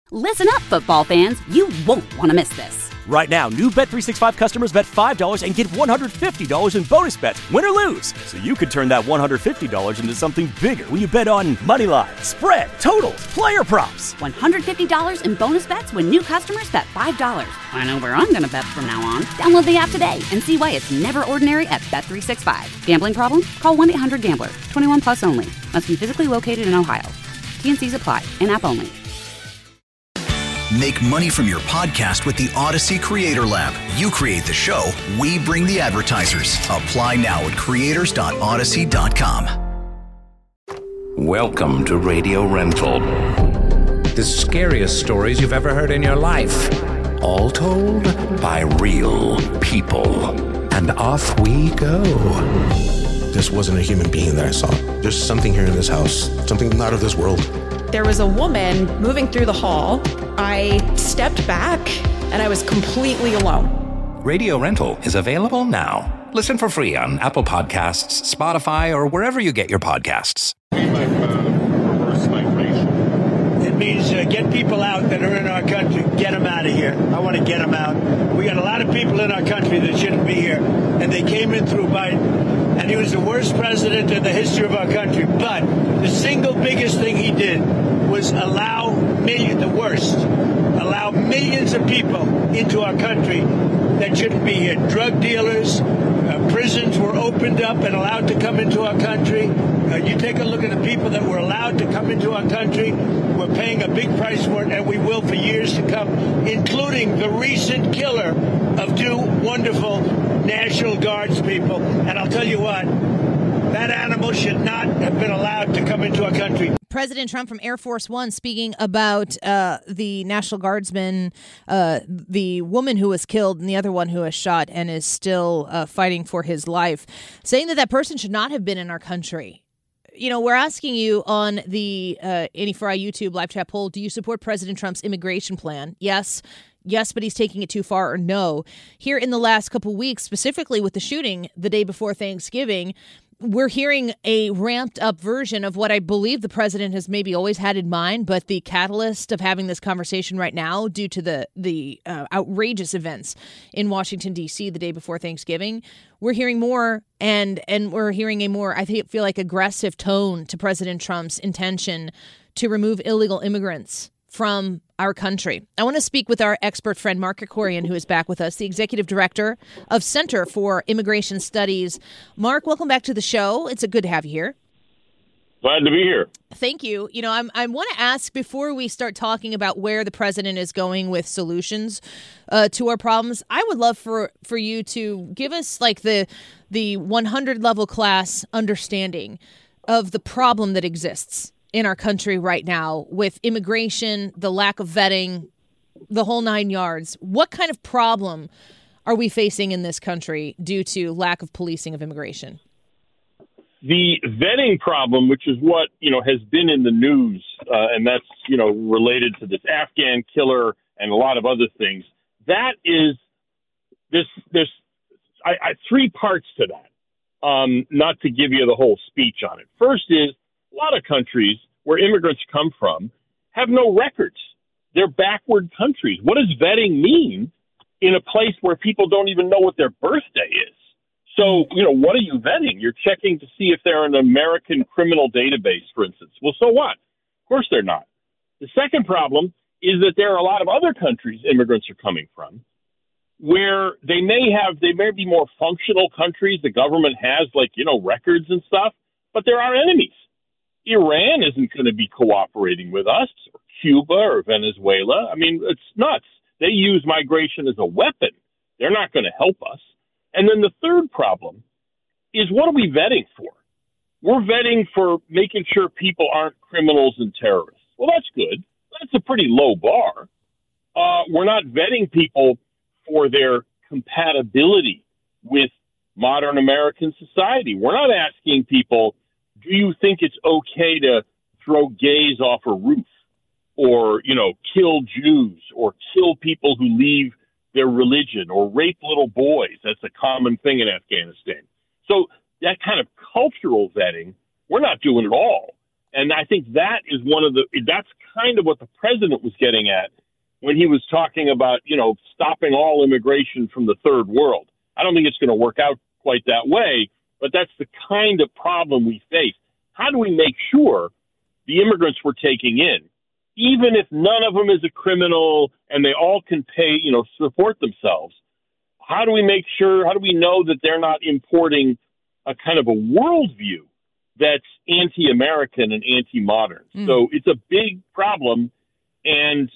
Listen up, football fans. You won't want to miss this. Right now, new Bet365 customers bet $5 and get $150 in bonus bets, win or lose. So you could turn that $150 into something bigger when you bet on money line, spread, totals, player props. $150 in bonus bets when new customers bet $5. I know where I'm going to bet from now on. Download the app today and see why it's never ordinary at Bet365. Gambling problem? Call 1-800-GAMBLER. 21 plus only. Must be physically located in Ohio. T&Cs apply. In-app only. Make money from your podcast with the Odyssey Creator Lab. You create the show, we bring the advertisers. Apply now at creators.odyssey.com. Welcome to Radio Rental. The scariest stories you've ever heard in your life. All told by real people. And off we go. This wasn't a human being that I saw. There's something here in this house, something not of this world. There was a woman moving through the hall. I stepped back and I was completely alone. Radio Rental is available now. Listen for free on Apple Podcasts, Spotify, or wherever you get your podcasts. Reverse migration. It means get people out that are in our country. Get them out of here. I want to get them out. We got a lot of people in our country that shouldn't be here, and they came in through Biden. And he was the worst president in the history of our country. But the single biggest thing he did was allow millions of people into our country that shouldn't be here. Drug dealers, prisons were opened up and allowed to come into our country. You take a look at the people that were allowed to come into our country. We're paying a big price for it, and we will for years to come, including the recent killer of two wonderful National Guards people. And I'll tell you what, that animal should not have been allowed to come into our country. President Trump from Air Force One speaking about the National Guardsman, the woman who was killed and the other one who was shot and is still fighting for his life, saying that person should not have been in our country. You know, we're asking you on the Any4I YouTube live chat poll, do you support President Trump's immigration plan? Yes, but he's taking it too far, or no. Here in the last couple of weeks, specifically with the shooting the day before Thanksgiving, we're hearing a ramped up version of what I believe the president has maybe always had in mind, but the catalyst of having this conversation right now due to the outrageous events in Washington, D.C. the day before Thanksgiving, we're hearing more and we're hearing a more, I feel like, aggressive tone to President Trump's intention to remove illegal immigrants from our country. I want to speak with our expert friend, Mark Krikorian, who is back with us, the executive director of Center for Immigration Studies. Mark, welcome back to the show. It's good to have you here. Glad to be here. Thank you. You know, I want to ask, before we start talking about where the president is going with solutions to our problems, I would love for you to give us like the 100 level class understanding of the problem that exists in our country right now with immigration, the lack of vetting, the whole 9 yards. What kind of problem are we facing in this country due to lack of policing of immigration? The vetting problem, which is what, has been in the news, and that's, related to this Afghan killer and a lot of other things, that is, there's three parts to that, not to give you the whole speech on it. First is, a lot of countries where immigrants come from have no records. They're backward countries. What does vetting mean in a place where people don't even know what their birthday is? So, what are you vetting? You're checking to see if they're in an American criminal database, for instance. Well, so what? Of course they're not. The second problem is that there are a lot of other countries immigrants are coming from where they may be more functional countries. The government has records and stuff, but there are enemies. Iran isn't going to be cooperating with us, or Cuba or Venezuela. I mean, it's nuts. They use migration as a weapon. They're not going to help us. And then the third problem is, what are we vetting for? We're vetting for making sure people aren't criminals and terrorists. Well, that's good. That's a pretty low bar. We're not vetting people for their compatibility with modern American society. We're not asking people, do you think it's okay to throw gays off a roof or, kill Jews or kill people who leave their religion or rape little boys? That's a common thing in Afghanistan. So that kind of cultural vetting, we're not doing at all. And I think that's kind of what the president was getting at when he was talking about, stopping all immigration from the third world. I don't think it's going to work out quite that way, but that's the kind of problem we face. How do we make sure the immigrants we're taking in, even if none of them is a criminal and they all can pay, support themselves, how do we know that they're not importing a kind of a worldview that's anti-American and anti-modern? So it's a big problem. And,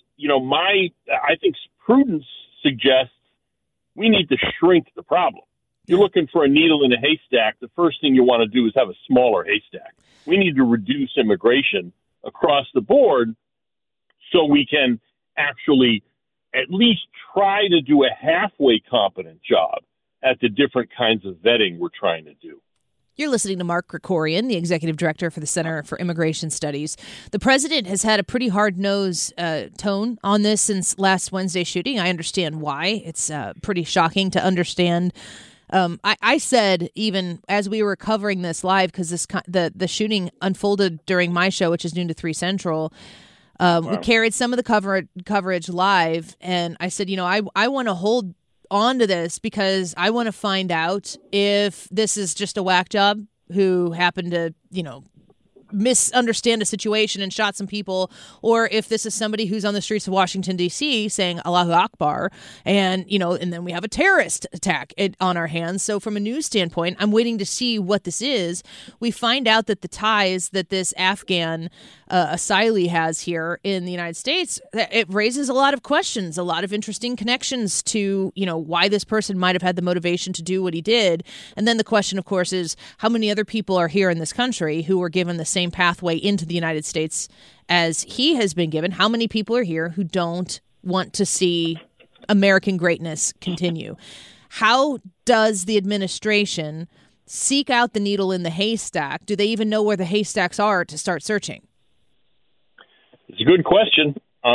I think prudence suggests we need to shrink the problem. You're looking for a needle in a haystack. The first thing you want to do is have a smaller haystack. We need to reduce immigration across the board so we can actually at least try to do a halfway competent job at the different kinds of vetting we're trying to do. You're listening to Mark Krikorian, the executive director for the Center for Immigration Studies. The president has had a pretty hard-nosed tone on this since last Wednesday's shooting. I understand why. It's pretty shocking to understand. I said, even as we were covering this live, because the shooting unfolded during my show, which is noon to 3 Central. We carried some of the coverage live, and I said, I want to hold on to this because I want to find out if this is just a whack job who happened to, misunderstand a situation and shot some people, or if this is somebody who's on the streets of Washington, D.C. saying Allahu Akbar, and then we have a terrorist attack on our hands. So from a news standpoint, I'm waiting to see what this is. We find out that the ties that this Afghan asylee has here in the United States, it raises a lot of questions, a lot of interesting connections to, why this person might have had the motivation to do what he did. And then the question, of course, is how many other people are here in this country who were given the same pathway into the United States as he has been given? How many people are here who don't want to see American greatness continue? How does the administration seek out the needle in the haystack? Do they even know where the haystacks are to start searching? It's a good question.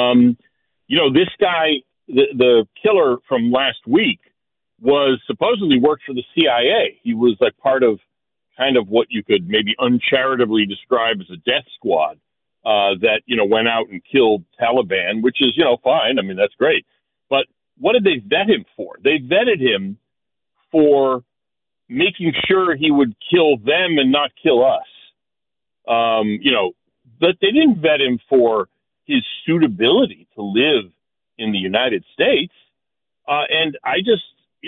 This guy, the killer from last week, was supposedly worked for the CIA. He was like part of kind of what you could maybe uncharitably describe as a death squad that, went out and killed Taliban, which is, fine. I mean, that's great. But what did they vet him for? They vetted him for making sure he would kill them and not kill us. But they didn't vet him for his suitability to live in the United States. And I just,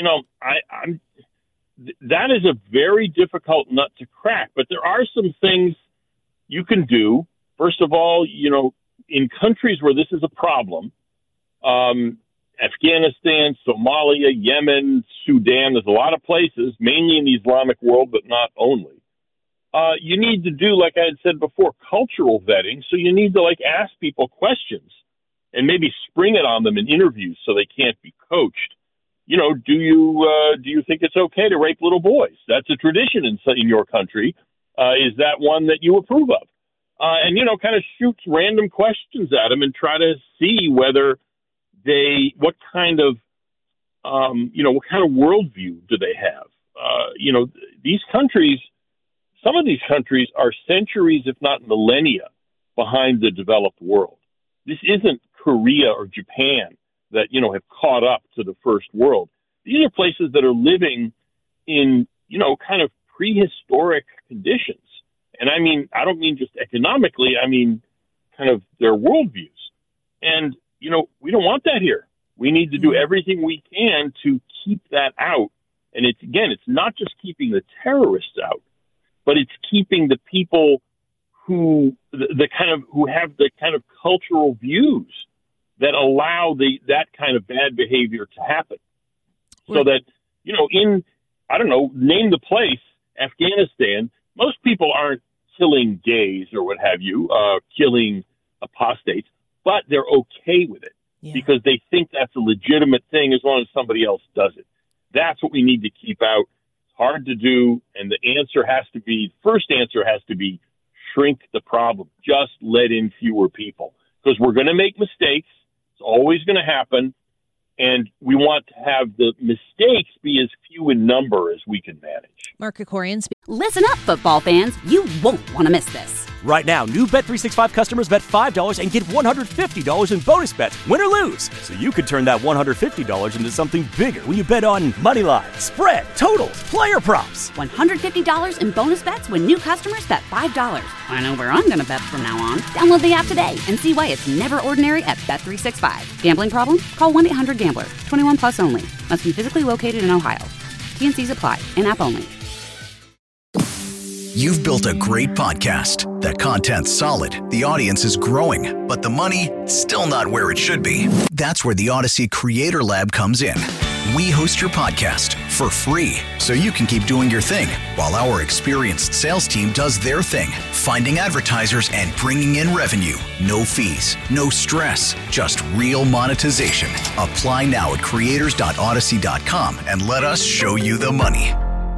that is a very difficult nut to crack. But there are some things you can do. First of all, in countries where this is a problem, Afghanistan, Somalia, Yemen, Sudan, there's a lot of places, mainly in the Islamic world, but not only. You need to do, like I had said before, cultural vetting. So you need to ask people questions and maybe spring it on them in interviews so they can't be coached. Do you think it's okay to rape little boys? That's a tradition in your country. Is that one that you approve of? And kind of shoot random questions at them and try to see whether what kind of worldview do they have? These countries, some of these countries are centuries, if not millennia, behind the developed world. This isn't Korea or Japan that, have caught up to the first world. These are places that are living in, kind of prehistoric conditions. And I mean, I don't mean just economically, I mean, kind of their worldviews. And, we don't want that here. We need to do everything we can to keep that out. And it's not just keeping the terrorists out, but it's keeping the people who have the kind of cultural views that allow that kind of bad behavior to happen. So that, name the place, Afghanistan, most people aren't killing gays or what have you, killing apostates, but they're okay with it because they think that's a legitimate thing as long as somebody else does it. That's what we need to keep out. It's hard to do. And the first answer has to be shrink the problem. Just let in fewer people because we're going to make mistakes. It's always going to happen. And we want to have the mistakes be as few in number as we can manage. Mark Krikorian. Listen up, football fans. You won't want to miss this. Right now, new Bet365 customers bet $5 and get $150 in bonus bets, win or lose. So you could turn that $150 into something bigger when you bet on moneyline, spread, totals, player props. $150 in bonus bets when new customers bet $5. I know where I'm going to bet from now on. Download the app today and see why it's never ordinary at Bet365. Gambling problem? Call 1-800-GAMBLER. 21 plus only. Must be physically located in Ohio. T&Cs apply. In-app only. You've built a great podcast. The content's solid, the audience is growing, but the money, still not where it should be. That's where the Odyssey Creator Lab comes in. We host your podcast for free, so you can keep doing your thing, while our experienced sales team does their thing, finding advertisers and bringing in revenue. No fees, no stress, just real monetization. Apply now at creators.odyssey.com and let us show you the money.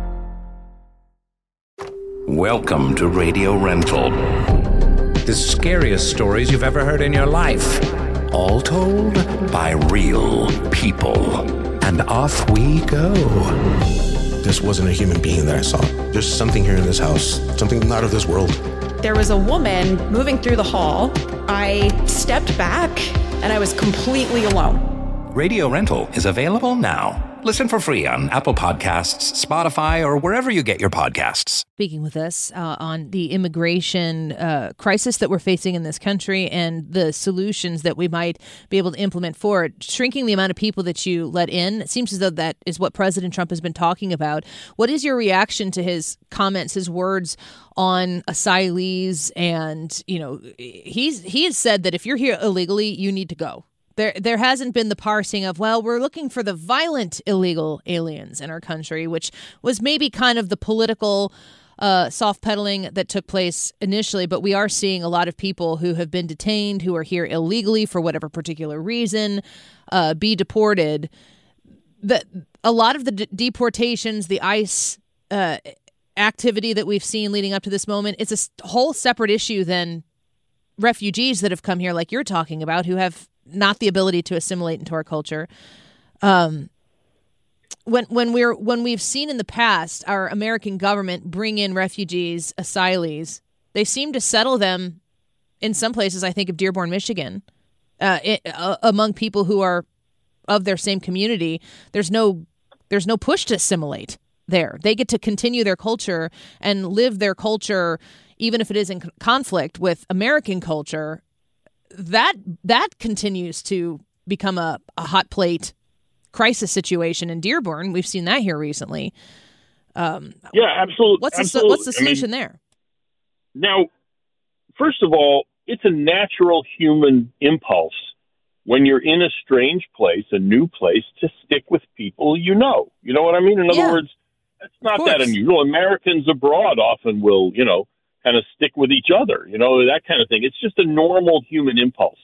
Welcome to Radio Rental. The scariest stories you've ever heard in your life. All told by real people. And off we go. This wasn't a human being that I saw. There's something here in this house, something not of this world. There was a woman moving through the hall. I stepped back and I was completely alone. Radio Rental is available now. Listen for free on Apple Podcasts, Spotify, or wherever you get your podcasts. Speaking with us on the immigration crisis that we're facing in this country and the solutions that we might be able to implement for it, shrinking the amount of people that you let in. It seems as though that is what President Trump has been talking about. What is your reaction to his comments, his words on asylees? And, you know, he has said that if you're here illegally, you need to go. There hasn't been the parsing of, well, we're looking for the violent illegal aliens in our country, which was maybe kind of the political soft pedaling that took place initially. But we are seeing a lot of people who have been detained, who are here illegally for whatever particular reason, be deported. A lot of the deportations, the ICE activity that we've seen leading up to this moment, it's a whole separate issue than refugees that have come here like you're talking about, who have not the ability to assimilate into our culture. When we've seen in the past our American government bring in refugees, asylees, they seem to settle them in some places. I think of Dearborn, Michigan, among people who are of their same community. There's no push to assimilate there. They get to continue their culture and live their culture, even if it is in conflict with American culture. That continues to become a hot plate crisis situation in Dearborn. We've seen that here recently. Yeah, absolutely. What's the solution there? Now, first of all, it's a natural human impulse when you're in a strange place, a new place, to stick with people you know. You know what I mean? In other words, it's not that unusual. Americans abroad often will, kind of stick with each other, that kind of thing. It's just a normal human impulse.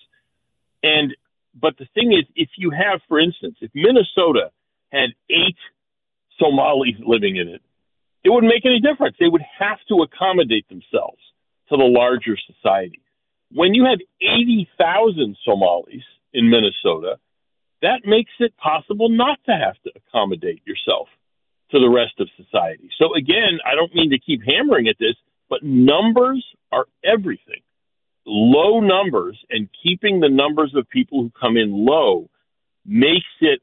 But the thing is, if you have, for instance, if Minnesota had 8 Somalis living in it, it wouldn't make any difference. They would have to accommodate themselves to the larger society. When you have 80,000 Somalis in Minnesota, that makes it possible not to have to accommodate yourself to the rest of society. So again, I don't mean to keep hammering at this, but numbers are everything. Low numbers and keeping the numbers of people who come in low makes it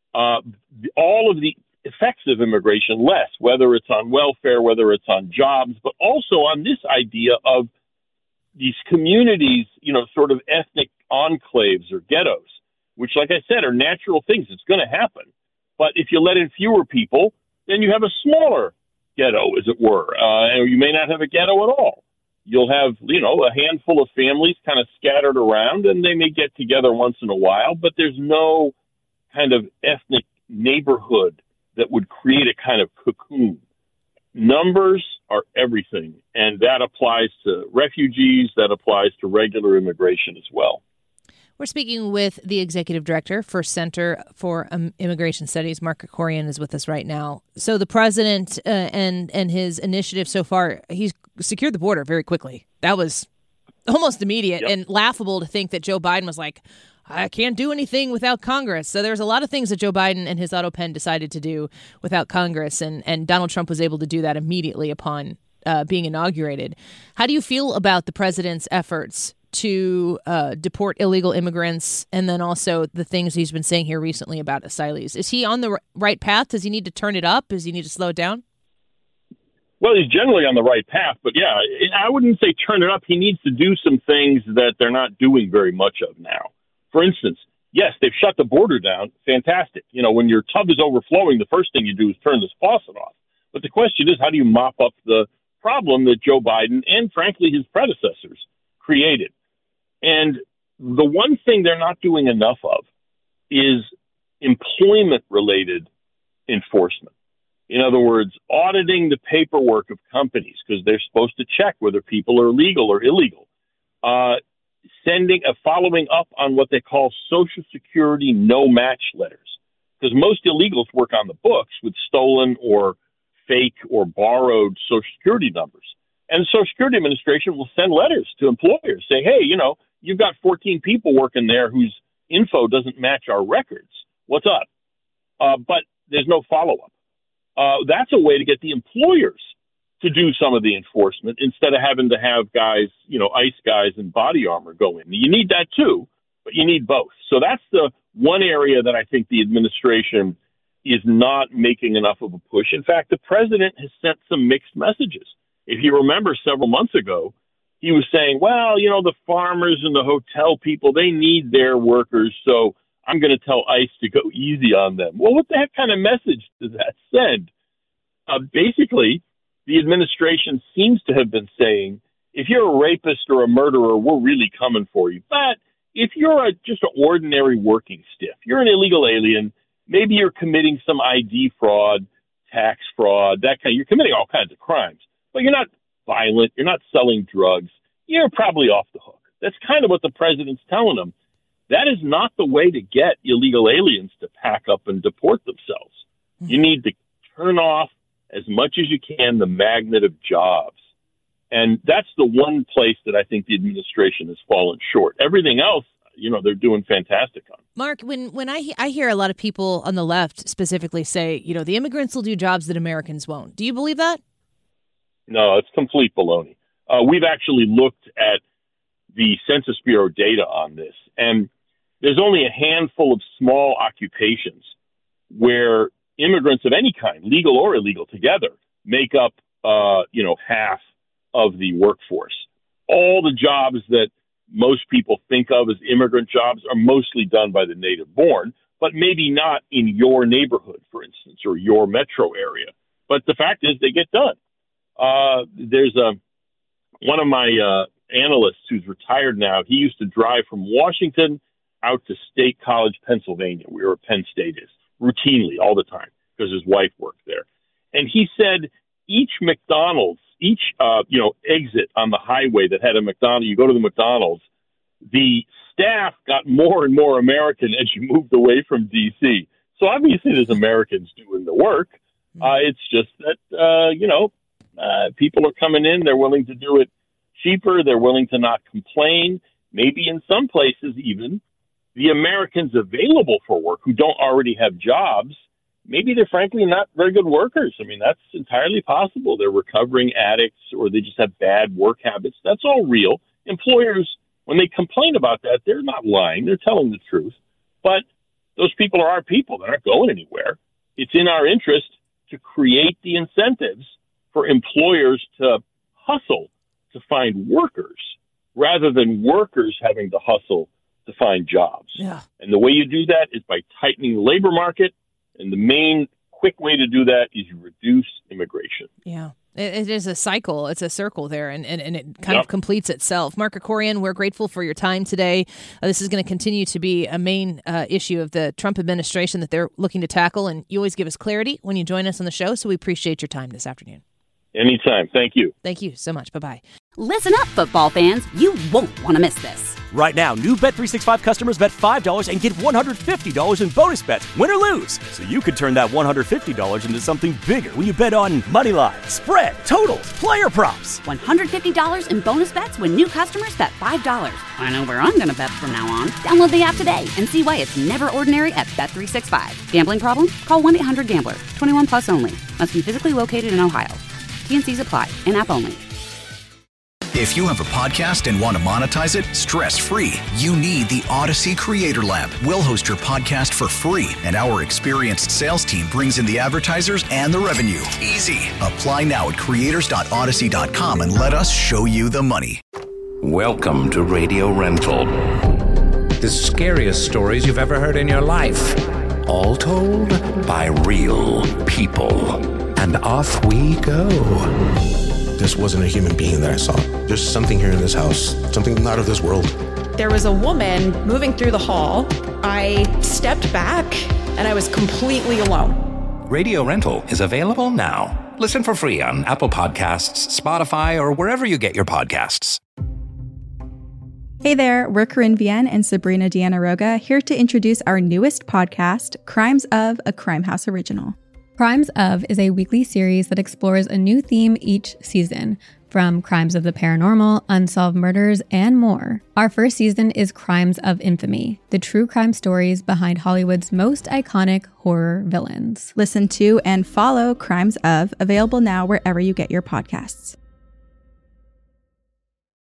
all of the effects of immigration less, whether it's on welfare, whether it's on jobs, but also on this idea of these communities, sort of ethnic enclaves or ghettos, which, like I said, are natural things. It's going to happen. But if you let in fewer people, then you have a smaller ghetto, as it were, and you may not have a ghetto at all. You'll have, a handful of families kind of scattered around, and they may get together once in a while, but there's no kind of ethnic neighborhood that would create a kind of cocoon. Numbers are everything, and that applies to refugees, that applies to regular immigration as well. We're speaking with the executive director for Center for Immigration Studies. Mark Krikorian is with us right now. So the president and his initiative so far, he's secured the border very quickly. That was almost immediate and laughable to think that Joe Biden was like, I can't do anything without Congress. So there's a lot of things that Joe Biden and his auto pen decided to do without Congress. And Donald Trump was able to do that immediately upon being inaugurated. How do you feel about the president's efforts to deport illegal immigrants, and then also the things he's been saying here recently about asylees? Is he on the right path? Does he need to turn it up? Does he need to slow it down? Well, he's generally on the right path, but yeah, I wouldn't say turn it up. He needs to do some things that they're not doing very much of now. For instance, yes, they've shut the border down. Fantastic. You know, when your tub is overflowing, the first thing you do is turn this faucet off. But the question is, how do you mop up the problem that Joe Biden and, frankly, his predecessors created? And the one thing they're not doing enough of is employment-related enforcement. In other words, auditing the paperwork of companies, because they're supposed to check whether people are legal or illegal. Following up on what they call Social Security no-match letters, because most illegals work on the books with stolen or fake or borrowed Social Security numbers. And the Social Security Administration will send letters to employers saying, hey, you know, you've got 14 people working there whose info doesn't match our records. What's up? But there's no follow-up. That's a way to get the employers to do some of the enforcement instead of having to have guys, you know, ICE guys in body armor go in. You need that too, but you need both. So that's the one area that I think the administration is not making enough of a push. In fact, the president has sent some mixed messages. If you remember several months ago, he was saying, well, you know, the farmers and the hotel people, they need their workers, so I'm going to tell ICE to go easy on them. Well, what the heck kind of message does that send? Basically, the administration seems to have been saying, if you're a rapist or a murderer, we're really coming for you. But if you're just an ordinary working stiff, you're an illegal alien, maybe you're committing some ID fraud, tax fraud, you're committing all kinds of crimes, but you're not violent, you're not selling drugs, you're probably off the hook. That's kind of what the president's telling them. That is not the way to get illegal aliens to pack up and deport themselves. You need to turn off as much as you can the magnet of jobs. And that's the one place that I think the administration has fallen short. Everything else, you know, they're doing fantastic on. Mark, when I hear a lot of people on the left specifically say, you know, the immigrants will do jobs that Americans won't. Do you believe that? No, it's complete baloney. We've actually looked at the Census Bureau data on this, and there's only a handful of small occupations where immigrants of any kind, legal or illegal together, make up, half of the workforce. All the jobs that most people think of as immigrant jobs are mostly done by the native born, but maybe not in your neighborhood, for instance, or your metro area. But the fact is they get done. There's one of my analysts who's retired now. He used to drive from Washington out to State College, Pennsylvania, where Penn State is, routinely, all the time, because his wife worked there. And he said each McDonald's, exit on the highway that had a McDonald's, you go to the McDonald's, the staff got more and more American as you moved away from D.C. So obviously there's Americans doing the work. It's just that, people are coming in. They're willing to do it cheaper. They're willing to not complain. Maybe in some places even the Americans available for work who don't already have jobs, maybe they're frankly not very good workers. I mean, that's entirely possible. They're recovering addicts or they just have bad work habits. That's all real. Employers, when they complain about that, they're not lying. They're telling the truth. But those people are our people. They're not going anywhere. It's in our interest to create the incentives for employers to hustle to find workers rather than workers having to hustle to find jobs. Yeah. And the way you do that is by tightening the labor market. And the main quick way to do that is you reduce immigration. Yeah. It is a cycle. It's a circle there, and it kind of completes itself. Mark Krikorian, we're grateful for your time today. This is going to continue to be a main issue of the Trump administration that they're looking to tackle, and you always give us clarity when you join us on the show, so we appreciate your time this afternoon. Anytime. Thank you. Thank you so much. Bye-bye. Listen up, football fans. You won't want to miss this. Right now, new Bet365 customers bet $5 and get $150 in bonus bets, win or lose. So you could turn that $150 into something bigger when you bet on moneyline, spread, totals, player props. $150 in bonus bets when new customers bet $5. I know where I'm going to bet from now on. Download the app today and see why it's never ordinary at Bet365. Gambling problem? Call 1-800-GAMBLER. 21 plus only. Must be physically located in Ohio. T&Cs apply. In-app only. If you have a podcast and want to monetize it stress-free, you need the Odyssey Creator Lab. We'll host your podcast for free, and our experienced sales team brings in the advertisers and the revenue. Easy. Apply now at creators.odyssey.com and let us show you the money. Welcome to Radio Rental. The scariest stories you've ever heard in your life. All told by real people. And off we go. This wasn't a human being that I saw. There's something here in this house, something not of this world. There was a woman moving through the hall. I stepped back and I was completely alone. Radio Rental is available now. Listen for free on Apple Podcasts, Spotify, or wherever you get your podcasts. Hey there, we're Corinne Vienne and Sabrina Deanna Roga, here to introduce our newest podcast, Crimes of, a Crime House original. Crimes of is a weekly series that explores a new theme each season, from crimes of the paranormal, unsolved murders, and more. Our first season is Crimes of Infamy, the true crime stories behind Hollywood's most iconic horror villains. Listen to and follow Crimes of, available now wherever you get your podcasts.